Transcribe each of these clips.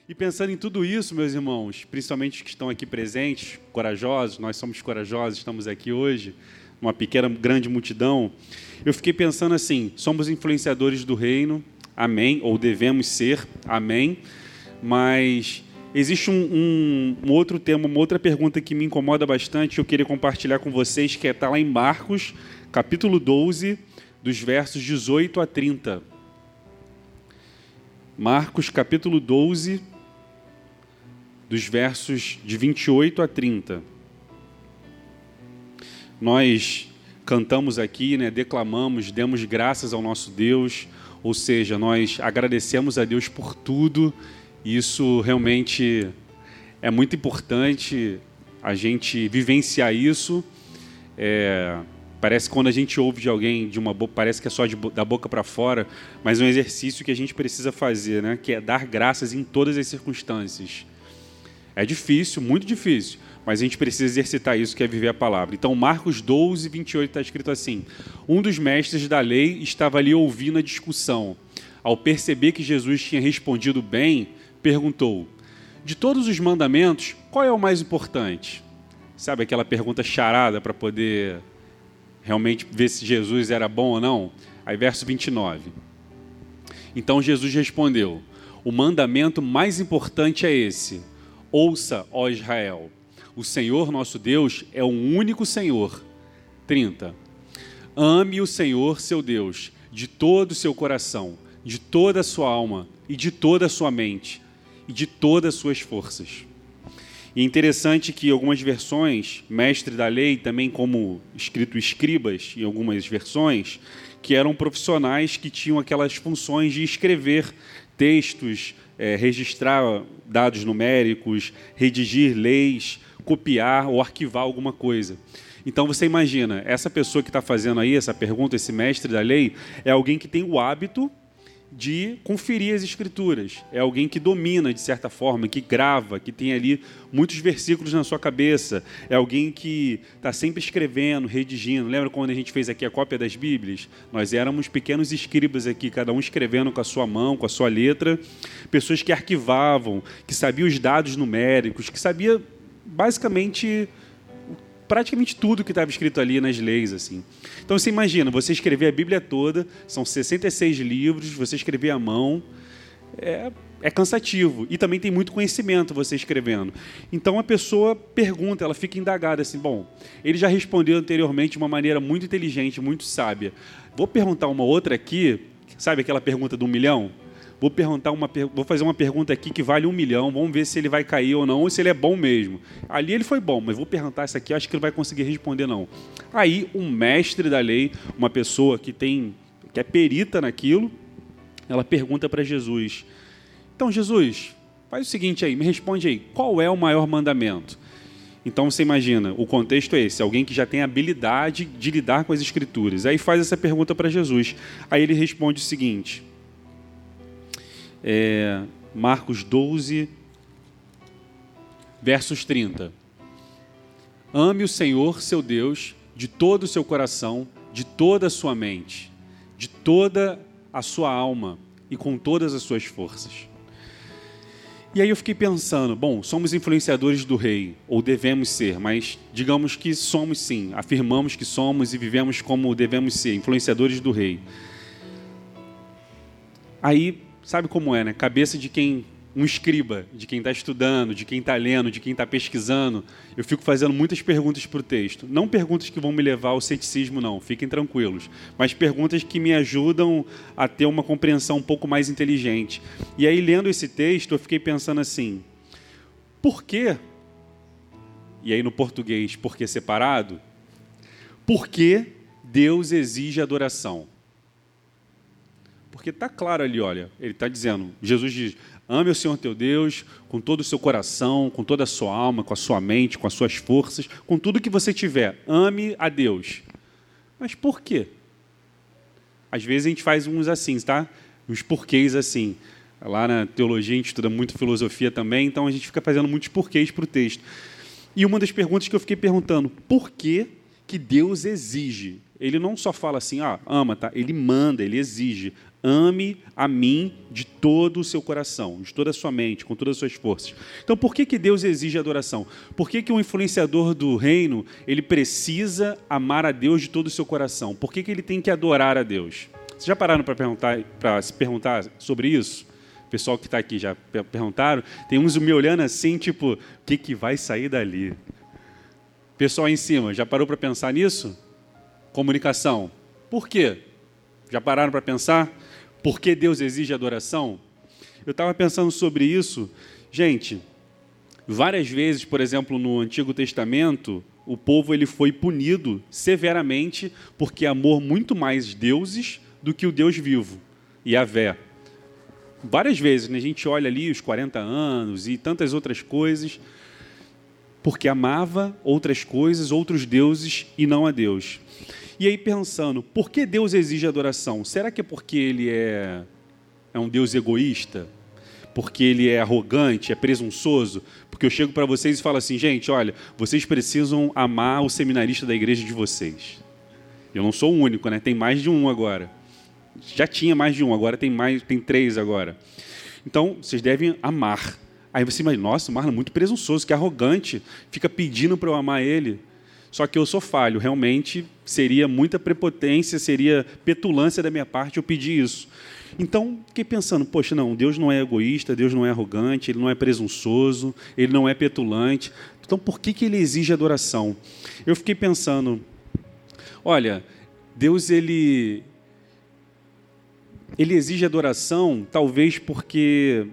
E pensando em tudo isso, meus irmãos, principalmente os que estão aqui presentes, corajosos, nós somos corajosos, estamos aqui hoje, uma pequena, grande multidão, eu fiquei pensando assim, somos influenciadores do reino, amém, ou devemos ser, amém, mas existe um outro tema, uma outra pergunta que me incomoda bastante, eu queria compartilhar com vocês, que está lá em Marcos, capítulo 12, dos versos 18 a 30. Marcos, capítulo 12, dos versos de 28 a 30. Nós cantamos aqui, né, declamamos, demos graças ao nosso Deus, ou seja, nós agradecemos a Deus por tudo, e isso realmente é muito importante a gente vivenciar isso. Parece que quando a gente ouve de alguém, parece que é só da boca para fora, mas é um exercício que a gente precisa fazer, né, que é dar graças em todas as circunstâncias. É difícil, muito difícil, mas a gente precisa exercitar isso, que é viver a palavra. Então, Marcos 12, 28, está escrito assim: um dos mestres da lei estava ali ouvindo a discussão. Ao perceber que Jesus tinha respondido bem, perguntou: de todos os mandamentos, qual é o mais importante? Sabe aquela pergunta charada para poder realmente ver se Jesus era bom ou não? Aí, verso 29. Então, Jesus respondeu: o mandamento mais importante é esse: ouça, ó Israel, o Senhor nosso Deus é o único Senhor. 30. Ame o Senhor, seu Deus, de todo o seu coração, de toda a sua alma e de toda a sua mente e de todas as suas forças. E é interessante que algumas versões, mestre da lei, também como escrito escribas em algumas versões, que eram profissionais que tinham aquelas funções de escrever textos, registrar dados numéricos, redigir leis, copiar ou arquivar alguma coisa. Então você imagina, essa pessoa que está fazendo aí essa pergunta, esse mestre da lei, é alguém que tem o hábito de conferir as escrituras, é alguém que domina de certa forma, que grava, que tem ali muitos versículos na sua cabeça, é alguém que está sempre escrevendo, redigindo. Lembra quando a gente fez aqui a cópia das Bíblias? Nós éramos pequenos escribas aqui, cada um escrevendo com a sua mão, com a sua letra, pessoas que arquivavam, que sabiam os dados numéricos, que sabia basicamente praticamente tudo que estava escrito ali nas leis, assim. Então, você imagina, você escrever a Bíblia toda, são 66 livros, você escrever à mão, é cansativo. E também tem muito conhecimento você escrevendo. Então, a pessoa pergunta, ela fica indagada, assim, bom, ele já respondeu anteriormente de uma maneira muito inteligente, muito sábia. Vou perguntar uma outra aqui, sabe aquela pergunta do 1 milhão? Vou fazer uma pergunta aqui que vale 1 milhão, vamos ver se ele vai cair ou não, ou se ele é bom mesmo. Ali ele foi bom, mas vou perguntar essa aqui, acho que ele vai conseguir responder não. Aí, um mestre da lei, uma pessoa que é perita naquilo, ela pergunta para Jesus: então, Jesus, faz o seguinte aí, me responde aí, qual é o maior mandamento? Então, você imagina, o contexto é esse, alguém que já tem habilidade de lidar com as escrituras. Aí faz essa pergunta para Jesus. Aí ele responde o seguinte... Marcos 12, versos 30. Ame o Senhor, seu Deus, de todo o seu coração, de toda a sua mente, de toda a sua alma e com todas as suas forças. E aí eu fiquei pensando, bom, somos influenciadores do rei, ou devemos ser, mas digamos que somos sim, afirmamos que somos e vivemos como devemos ser, influenciadores do rei. Aí, sabe como é, né? Cabeça de quem, um escriba, de quem está estudando, de quem está lendo, de quem está pesquisando, eu fico fazendo muitas perguntas para o texto. Não perguntas que vão me levar ao ceticismo, não, fiquem tranquilos, mas perguntas que me ajudam a ter uma compreensão um pouco mais inteligente. E aí, lendo esse texto, eu fiquei pensando assim, por quê? E aí no português, por que separado? Por que Deus exige adoração? Porque está claro ali, olha, ele está dizendo, Jesus diz, ame o Senhor teu Deus com todo o seu coração, com toda a sua alma, com a sua mente, com as suas forças, com tudo que você tiver, ame a Deus. Mas por quê? Às vezes a gente faz uns assim, tá? Uns porquês assim. Lá na teologia a gente estuda muito filosofia também, então a gente fica fazendo muitos porquês para o texto. E uma das perguntas que eu fiquei perguntando, por que Deus exige? Ele não só fala assim, ama, tá? Ele manda, ele exige. ame a mim de todo o seu coração, de toda a sua mente, com todas as suas forças. Então, por que Deus exige adoração? Por que um influenciador do reino, ele precisa amar a Deus de todo o seu coração? Por que ele tem que adorar a Deus? Vocês já pararam para se perguntar sobre isso? O pessoal que está aqui já perguntaram. Tem uns me olhando assim, tipo, o que vai sair dali? Pessoal aí em cima, já parou para pensar nisso? Comunicação. Por quê? Já pararam para pensar? Por que Deus exige adoração? Eu estava pensando sobre isso. Gente, várias vezes, por exemplo, no Antigo Testamento, o povo ele foi punido severamente porque amou muito mais deuses do que o Deus vivo, Yahvé. Várias vezes, né, a gente olha ali os 40 anos e tantas outras coisas, porque amava outras coisas, outros deuses e não a Deus. E aí pensando, por que Deus exige adoração? Será que é porque ele é um Deus egoísta? Porque ele é arrogante, é presunçoso? Porque eu chego para vocês e falo assim, gente, olha, vocês precisam amar o seminarista da igreja de vocês. Eu não sou o único, né? Tem mais de um agora. Já tinha mais de um, agora tem 3 agora. Então, vocês devem amar. Aí você imagina, nossa, o Marlon é muito presunçoso, que arrogante, fica pedindo para eu amar ele. Só que eu sou falho, realmente seria muita prepotência, seria petulância da minha parte eu pedir isso. Então, fiquei pensando, poxa, não, Deus não é egoísta, Deus não é arrogante, Ele não é presunçoso, Ele não é petulante. Então, por que Ele exige adoração? Eu fiquei pensando, olha, Deus, Ele exige adoração, talvez porque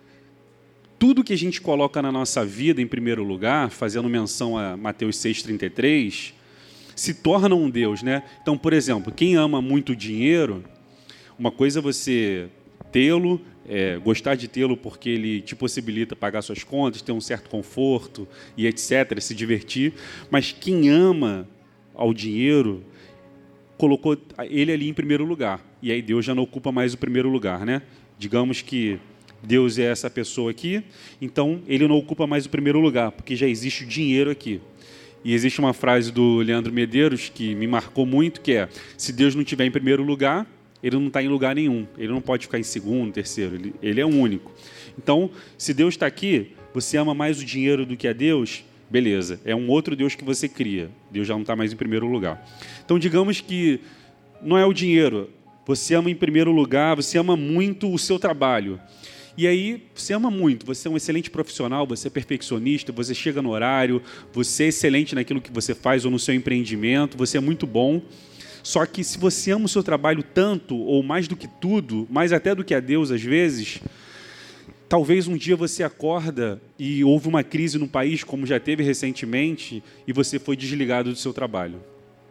tudo que a gente coloca na nossa vida em primeiro lugar, fazendo menção a Mateus 6,33, se torna um Deus, né? Então, por exemplo, quem ama muito dinheiro, uma coisa é você tê-lo, gostar de tê-lo porque ele te possibilita pagar suas contas, ter um certo conforto e etc., se divertir, mas quem ama ao dinheiro colocou ele ali em primeiro lugar. E aí Deus já não ocupa mais o primeiro lugar, né? Digamos que Deus é essa pessoa aqui, então ele não ocupa mais o primeiro lugar, porque já existe dinheiro aqui. E existe uma frase do Leandro Medeiros que me marcou muito, que é, se Deus não estiver em primeiro lugar, ele não está em lugar nenhum. Ele não pode ficar em segundo, terceiro, ele é o único. Então, se Deus está aqui, você ama mais o dinheiro do que a Deus, beleza, é um outro Deus que você cria. Deus já não está mais em primeiro lugar. Então, digamos que não é o dinheiro, você ama em primeiro lugar, você ama muito o seu trabalho. E aí, você ama muito, você é um excelente profissional, você é perfeccionista, você chega no horário, você é excelente naquilo que você faz ou no seu empreendimento, você é muito bom. Só que se você ama o seu trabalho tanto, ou mais do que tudo, mais até do que a Deus às vezes, talvez um dia você acorda e houve uma crise no país, como já teve recentemente, e você foi desligado do seu trabalho.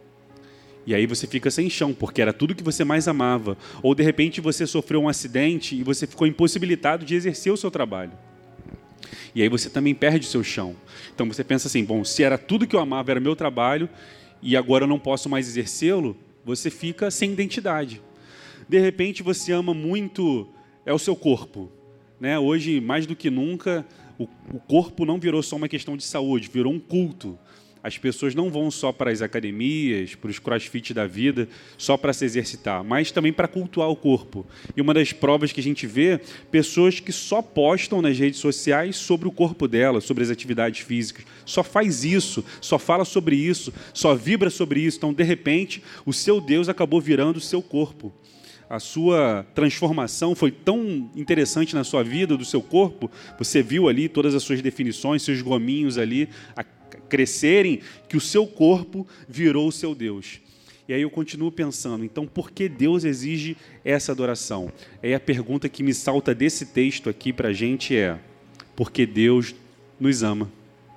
E aí você fica sem chão, porque era tudo que você mais amava. Ou, de repente, você sofreu um acidente e você ficou impossibilitado de exercer o seu trabalho. E aí você também perde o seu chão. Então você pensa assim, bom, se era tudo que eu amava, era meu trabalho, e agora eu não posso mais exercê-lo, você fica sem identidade. De repente você ama muito o seu corpo. Né? Hoje, mais do que nunca, o corpo não virou só uma questão de saúde, virou um culto. As pessoas não vão só para as academias, para os crossfit da vida, só para se exercitar, mas também para cultuar o corpo. E uma das provas que a gente vê, pessoas que só postam nas redes sociais sobre o corpo dela, sobre as atividades físicas. Só faz isso, só fala sobre isso, só vibra sobre isso. Então, de repente, o seu Deus acabou virando o seu corpo. A sua transformação foi tão interessante na sua vida, do seu corpo, você viu ali todas as suas definições, seus gominhos ali, crescerem, que o seu corpo virou o seu Deus. E aí eu continuo pensando, então por que Deus exige essa adoração? Aí a pergunta que me salta desse texto aqui para a gente é, porque Deus nos ama.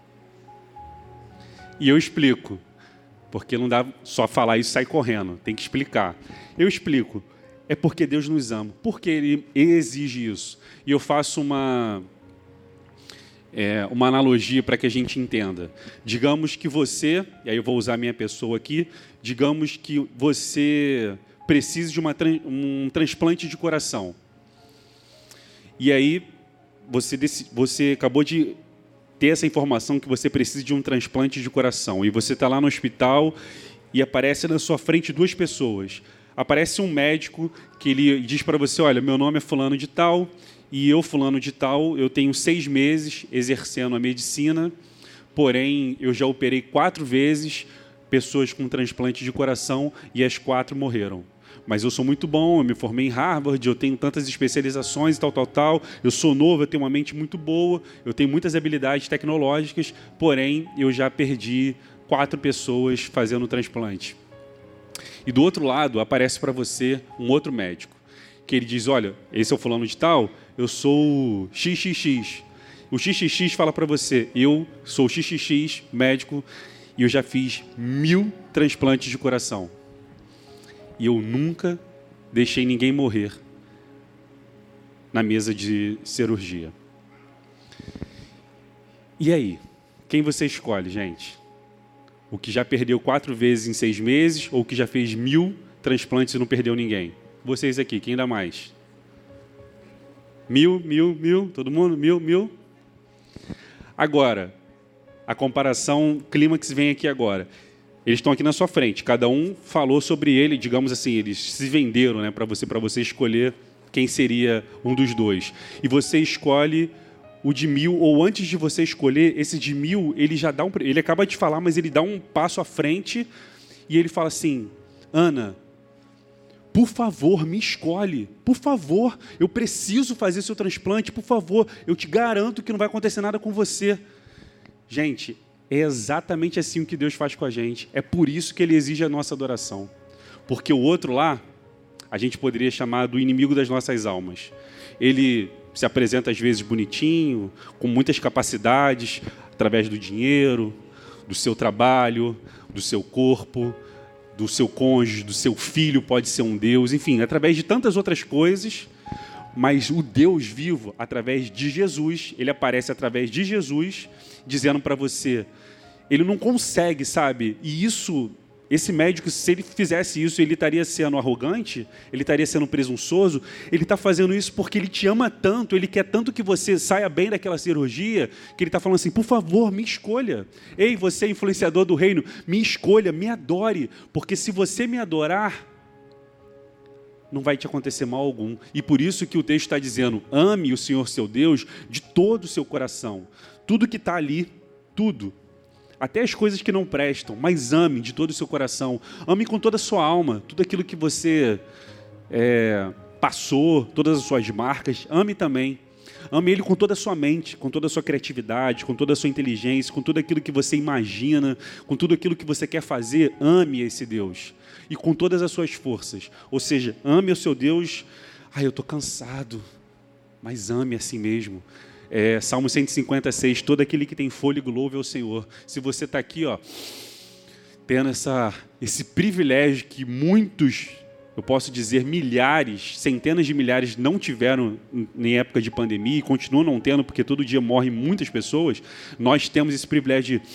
E eu explico, porque não dá só falar isso e sair correndo, tem que explicar. Eu explico, é porque Deus nos ama, porque Ele exige isso. E eu faço uma analogia para que a gente entenda. Digamos que você, e aí eu vou usar a minha pessoa aqui, digamos que você precise de um transplante de coração. E aí você acabou de ter essa informação que você precisa de um transplante de coração. E você está lá no hospital e aparece na sua frente 2 pessoas. aparece um médico que ele diz para você, olha, meu nome é fulano de tal, e eu, fulano de tal, eu tenho 6 meses exercendo a medicina, porém, eu já operei 4 vezes pessoas com transplante de coração e as 4 morreram. Mas eu sou muito bom, eu me formei em Harvard, eu tenho tantas especializações e tal. Eu sou novo, eu tenho uma mente muito boa, eu tenho muitas habilidades tecnológicas, porém, eu já perdi 4 pessoas fazendo transplante. E do outro lado, aparece para você um outro médico, que ele diz, olha, esse é o fulano de tal, eu sou XXX. O XXX fala para você, eu sou XXX, médico, e eu já fiz 1000 transplantes de coração. E eu nunca deixei ninguém morrer na mesa de cirurgia. E aí? Quem você escolhe, gente? O que já perdeu 4 vezes em 6 meses ou o que já fez 1000 transplantes e não perdeu ninguém? Vocês aqui, quem dá mais? 1000, todo mundo? 1000. Agora, a comparação, clímax vem aqui agora. Eles estão aqui na sua frente, cada um falou sobre ele, digamos assim, eles se venderam, né, para você escolher quem seria um dos dois. E você escolhe o de 1000, ou antes de você escolher, esse de 1000, ele já dá ele acaba de falar, mas ele dá um passo à frente e ele fala assim, Ana, por favor, me escolhe, por favor, eu preciso fazer seu transplante, por favor, eu te garanto que não vai acontecer nada com você. Gente, é exatamente assim que Deus faz com a gente. É por isso que Ele exige a nossa adoração. Porque o outro lá, a gente poderia chamar do inimigo das nossas almas. Ele se apresenta às vezes bonitinho, com muitas capacidades, através do dinheiro, do seu trabalho, do seu corpo, do seu cônjuge, do seu filho, pode ser um Deus, enfim, através de tantas outras coisas. Mas o Deus vivo, através de Jesus, ele aparece através de Jesus, dizendo para você, ele não consegue, sabe? E esse médico, se ele fizesse isso, ele estaria sendo arrogante, ele estaria sendo presunçoso, ele está fazendo isso porque ele te ama tanto, ele quer tanto que você saia bem daquela cirurgia, que ele está falando assim, por favor, me escolha. Ei, você é influenciador do reino, me escolha, me adore, porque se você me adorar, não vai te acontecer mal algum. E por isso que o texto está dizendo, ame o Senhor seu Deus de todo o seu coração. Tudo que está ali, tudo. Até as coisas que não prestam, mas ame de todo o seu coração. Ame com toda a sua alma, tudo aquilo que você passou, todas as suas marcas, ame também. Ame Ele com toda a sua mente, com toda a sua criatividade, com toda a sua inteligência, com tudo aquilo que você imagina, com tudo aquilo que você quer fazer, ame esse Deus. E com todas as suas forças. Ou seja, ame o seu Deus. Eu estou cansado, mas ame assim mesmo. Salmo 156, todo aquele que tem fôlego louve ao Senhor. Se você está aqui, tendo esse privilégio que muitos, eu posso dizer milhares, centenas de milhares não tiveram em época de pandemia e continuam não tendo, porque todo dia morrem muitas pessoas, nós temos esse privilégio de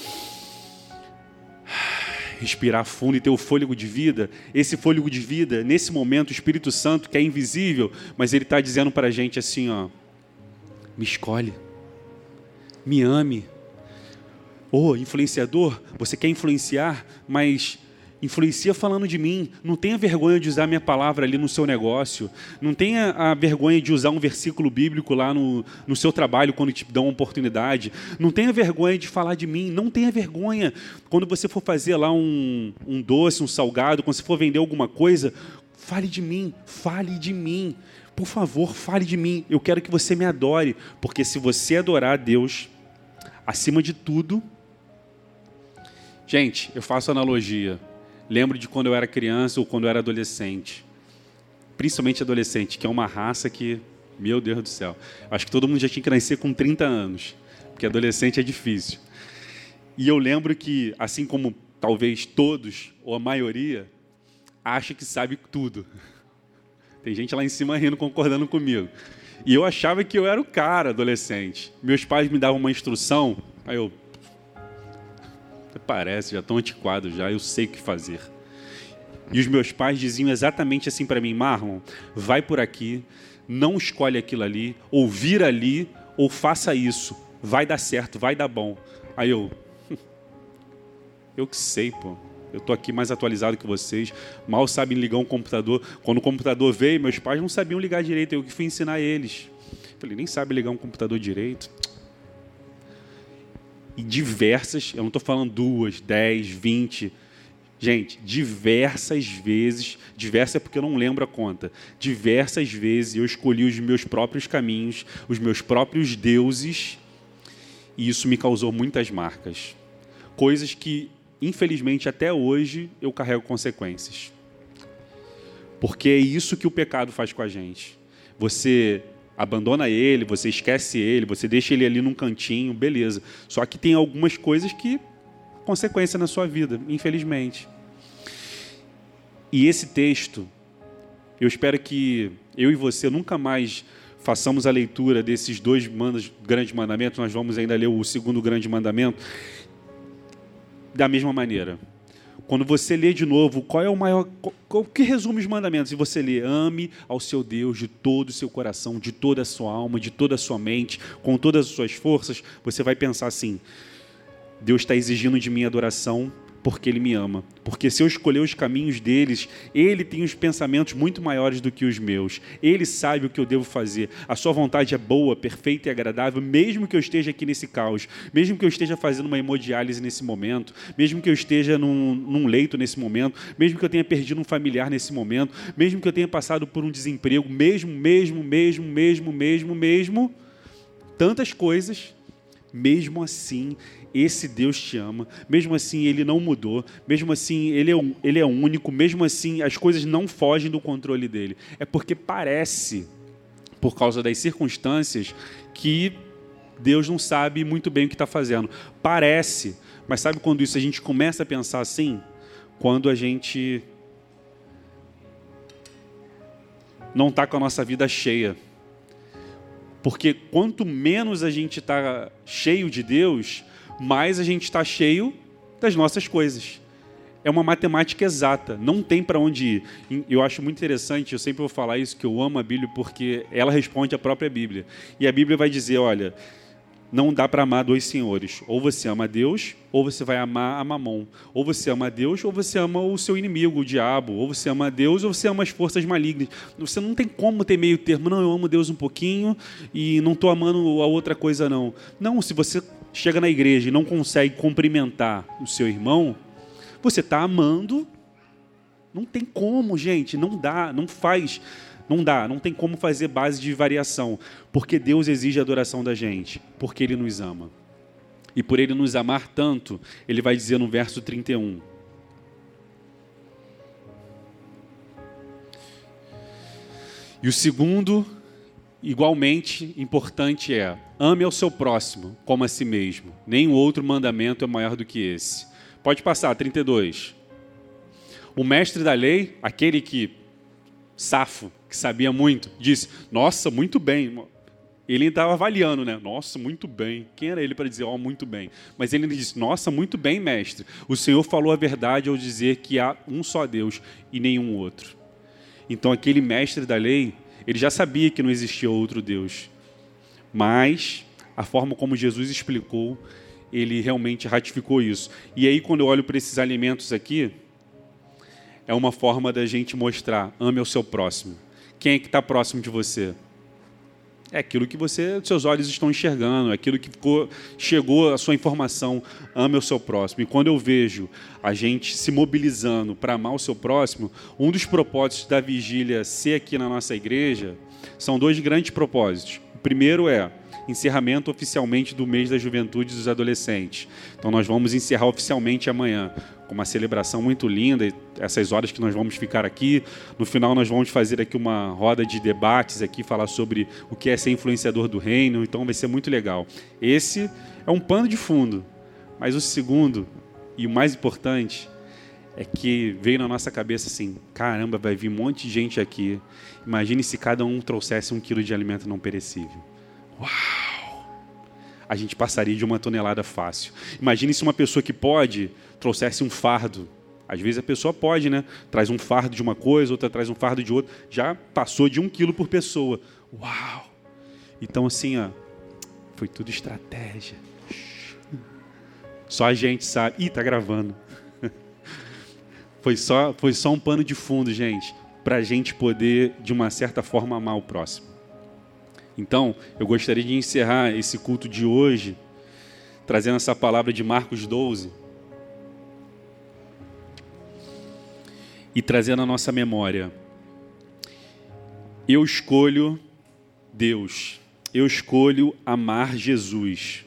respirar fundo e ter o fôlego de vida. Esse fôlego de vida, nesse momento, o Espírito Santo, que é invisível, mas ele está dizendo para a gente assim, me escolhe, me ame. Influenciador, você quer influenciar, mas influencia falando de mim. Não tenha vergonha de usar a minha palavra ali no seu negócio. Não tenha a vergonha de usar um versículo bíblico lá no seu trabalho quando te dão uma oportunidade. Não tenha vergonha de falar de mim. Não tenha vergonha quando você for fazer lá um doce, um salgado, quando você for vender alguma coisa, fale de mim, fale de mim. Por favor, fale de mim. Eu quero que você me adore, porque se você adorar a Deus acima de tudo... Gente, eu faço analogia. Lembro de quando eu era criança ou quando eu era adolescente. Principalmente adolescente, que é uma raça que, meu Deus do céu, acho que todo mundo já tinha que nascer com 30 anos, porque adolescente é difícil. E eu lembro que, assim como talvez todos, ou a maioria, acha que sabe tudo. Tem gente lá em cima rindo, concordando comigo. E eu achava que eu era o cara adolescente. Meus pais me davam uma instrução, aí eu... Parece, já estão antiquados, já eu sei o que fazer. E os meus pais diziam exatamente assim para mim, Marlon, vai por aqui, não escolhe aquilo ali, ou vira ali, ou faça isso, vai dar certo, vai dar bom. Aí eu que sei, Eu estou aqui mais atualizado que vocês. Mal sabem ligar um computador. Quando o computador veio, meus pais não sabiam ligar direito. Eu que fui ensinar eles. Falei, nem sabe ligar um computador direito. E diversas, eu não estou falando 2, 10, 20... Gente, diversas vezes, diversa é porque eu não lembro a conta, diversas vezes eu escolhi os meus próprios caminhos, os meus próprios deuses, e isso me causou muitas marcas. Coisas que, infelizmente, até hoje eu carrego consequências. Porque é isso que o pecado faz com a gente. Você abandona ele, você esquece ele, você deixa ele ali num cantinho, beleza. Só que tem algumas coisas que consequência na sua vida, infelizmente. E esse texto, eu espero que eu e você nunca mais façamos a leitura desses 2 grandes mandamentos, nós vamos ainda ler o 2º grande mandamento, da mesma maneira. Quando você lê de novo, qual é o maior... O que resume os mandamentos? E você lê, ame ao seu Deus de todo o seu coração, de toda a sua alma, de toda a sua mente, com todas as suas forças, você vai pensar assim, Deus está exigindo de mim adoração porque Ele me ama. Porque se eu escolher os caminhos deles, Ele tem os pensamentos muito maiores do que os meus. Ele sabe o que eu devo fazer. A sua vontade é boa, perfeita e agradável, mesmo que eu esteja aqui nesse caos, mesmo que eu esteja fazendo uma hemodiálise nesse momento, mesmo que eu esteja num leito nesse momento, mesmo que eu tenha perdido um familiar nesse momento, mesmo que eu tenha passado por um desemprego, mesmo, tantas coisas, mesmo assim, esse Deus te ama, mesmo assim Ele não mudou, mesmo assim Ele é único, mesmo assim as coisas não fogem do controle dEle. É porque parece, por causa das circunstâncias, que Deus não sabe muito bem o que está fazendo. Parece, mas sabe quando isso a gente começa a pensar assim? Quando a gente não está com a nossa vida cheia. Porque quanto menos a gente está cheio de Deus, mais a gente está cheio das nossas coisas. É uma matemática exata, não tem para onde ir. Eu acho muito interessante, eu sempre vou falar isso, que eu amo a Bíblia, porque ela responde a própria Bíblia. E a Bíblia vai dizer, olha, não dá para amar 2 senhores. Ou você ama a Deus, ou você vai amar a Mamon. Ou você ama a Deus, ou você ama o seu inimigo, o diabo. Ou você ama a Deus, ou você ama as forças malignas. Você não tem como ter meio termo. Não, eu amo Deus um pouquinho e não estou amando a outra coisa, não. Não, se você chega na igreja e não consegue cumprimentar o seu irmão, você está amando. Não tem como, gente. Não dá, não faz... Não dá, não tem como fazer base de variação, porque Deus exige a adoração da gente, porque Ele nos ama. E por Ele nos amar tanto, Ele vai dizer no verso 31. E o segundo, igualmente importante é, ame ao seu próximo como a si mesmo. Nenhum outro mandamento é maior do que esse. Pode passar, 32. O mestre da lei, aquele que... Safo, que sabia muito, disse, nossa, muito bem. Ele estava avaliando, né? Nossa, muito bem. Quem era ele para dizer, muito bem? Mas ele disse, nossa, muito bem, mestre. O Senhor falou a verdade ao dizer que há um só Deus e nenhum outro. Então, aquele mestre da lei, ele já sabia que não existia outro Deus. Mas, a forma como Jesus explicou, ele realmente ratificou isso. E aí, quando eu olho para esses alimentos aqui, é uma forma da gente mostrar, ame ao seu próximo. Quem é que está próximo de você? É aquilo que seus olhos estão enxergando, é aquilo que chegou a sua informação, ame ao seu próximo. E quando eu vejo a gente se mobilizando para amar o seu próximo, um dos propósitos da vigília ser aqui na nossa igreja, são 2 grandes propósitos. O primeiro é encerramento oficialmente do mês da juventude dos adolescentes. Então nós vamos encerrar oficialmente amanhã, com uma celebração muito linda, essas horas que nós vamos ficar aqui. No final nós vamos fazer aqui uma roda de debates, aqui, falar sobre o que é ser influenciador do reino, então vai ser muito legal. Esse é um pano de fundo, mas o segundo, e o mais importante, é que veio na nossa cabeça assim, caramba, vai vir um monte de gente aqui, imagine se cada um trouxesse 1 quilo de alimento não perecível. Uau! A gente passaria de 1 tonelada fácil. Imagine se uma pessoa que pode trouxesse um fardo. Às vezes a pessoa pode, né? Traz um fardo de uma coisa, outra traz um fardo de outra. Já passou de 1 quilo por pessoa. Uau! Então assim, foi tudo estratégia. Só a gente sabe. Ih, tá gravando. Foi só um pano de fundo, gente, para a gente poder, de uma certa forma, amar o próximo. Então, eu gostaria de encerrar esse culto de hoje, trazendo essa palavra de Marcos 12, e trazendo a nossa memória. Eu escolho Deus. Eu escolho amar Jesus.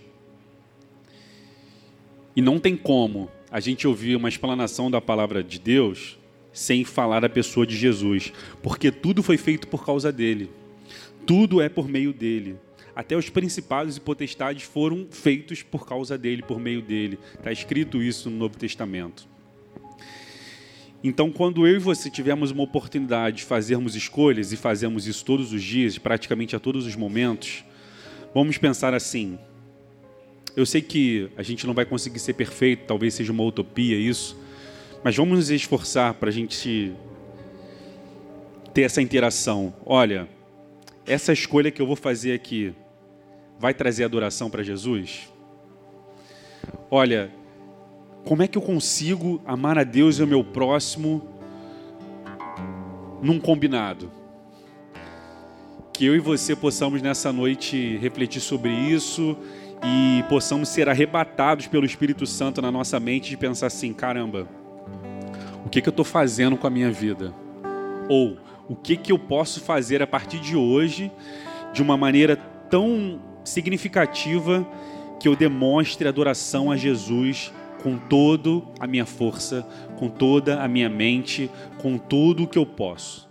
E não tem como a gente ouvir uma explanação da palavra de Deus sem falar da pessoa de Jesus. Porque tudo foi feito por causa dele. Tudo é por meio dele. Até os principados e potestades foram feitos por causa dele, por meio dele. Está escrito isso no Novo Testamento. Então, quando eu e você tivermos uma oportunidade de fazermos escolhas, e fazemos isso todos os dias, praticamente a todos os momentos, vamos pensar assim: eu sei que a gente não vai conseguir ser perfeito, talvez seja uma utopia isso, mas vamos nos esforçar para a gente ter essa interação. Olha, essa escolha que eu vou fazer aqui vai trazer adoração para Jesus? Olha, como é que eu consigo amar a Deus e ao meu próximo num combinado? Que eu e você possamos nessa noite refletir sobre isso e possamos ser arrebatados pelo Espírito Santo na nossa mente de pensar assim: caramba, o que eu estou fazendo com a minha vida? Ou o que eu posso fazer a partir de hoje de uma maneira tão significativa que eu demonstre adoração a Jesus com toda a minha força, com toda a minha mente, com tudo o que eu posso.